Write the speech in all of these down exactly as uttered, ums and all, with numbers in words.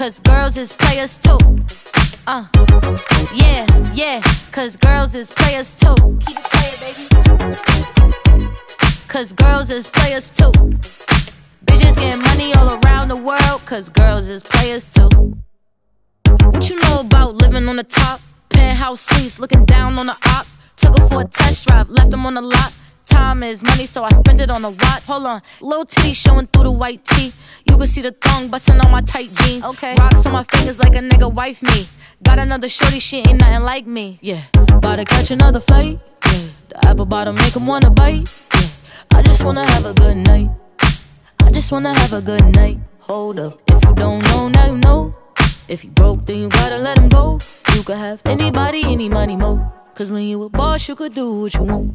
cause girls is players too. Uh, yeah, yeah, cause girls is players too. Keep it playing, baby. Cause girls is players too. Bitches getting money all around the world, cause girls is players too. What you know about living on the top? Penthouse suites, looking down on the ops. Took her for a test drive, left them on the lot. Time is money, so I spend it on a watch. Hold on, little titty showing through the white tee. You can see the thong bustin' on my tight jeans. Okay, rocks on my fingers like a nigga wife me. Got another shorty, she ain't nothing like me. Yeah, about to catch another flight. Yeah, the apple bottom make him wanna bite. Yeah, I just wanna have a good night. I just wanna have a good night. Hold up, if you don't know, now you know. If you broke, then you gotta let him go. You could have anybody, any money, mo. Cause when you a boss, you could do what you want.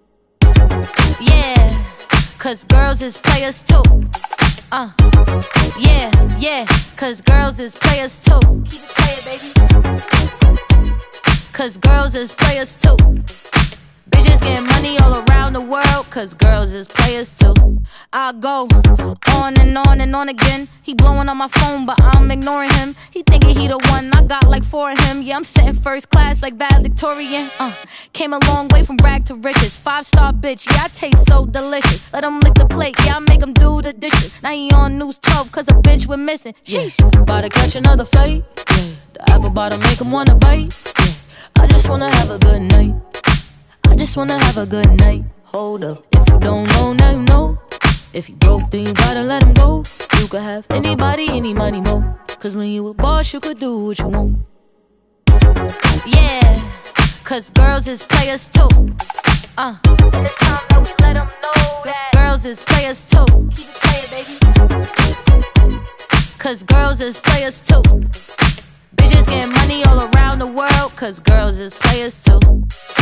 Yeah, cause girls is players too. Uh, yeah, yeah, cause girls is players too. Keep it playing, baby. Cause girls is players too. Bitches getting money all around the world, cause girls is players too. I go on and on and on again. He blowing on my phone, but I'm ignoring him. He thinking he the one, I got like four of him. Yeah, I'm sitting first class like bad Victorian. Uh, came a long way from rag to riches. Five star bitch, yeah, I taste so delicious. Let him lick the plate, yeah, I make him do the dishes. Now he on news twelve, cause a bitch we're missing. Sheesh, yeah. About to catch another flight. Yeah, the apple bottom make him wanna bite. Yeah, I just wanna have a good night. I just wanna have a good night. Hold up, if you don't know, now you know. If you broke, then you gotta let him go. You could have anybody, any money, mo. Cause when you a boss, you could do what you want. Yeah, cause girls is players too. Uh, and it's time that we let them know that girls is players too. Keep it playing, baby. Cause girls is players too. Bitches getting money all around the world, cause girls is players too.